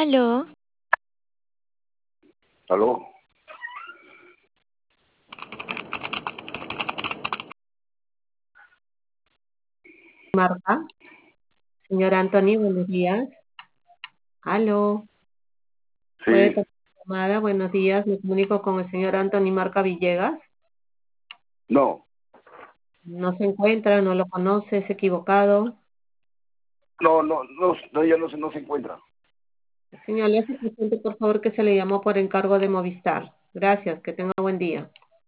Aló, ¿Aló? Marta. Señor Anthony, buenos días. Aló, ¿puede Sí, tomar la llamada? Buenos días, me comunico con el señor Anthony Marca Villegas. no, No se encuentra, no lo conoce, es equivocado. no, ya no se encuentra. Señor, le hace presente, por favor, que se le llamó por encargo de Movistar. Gracias, que tenga buen día.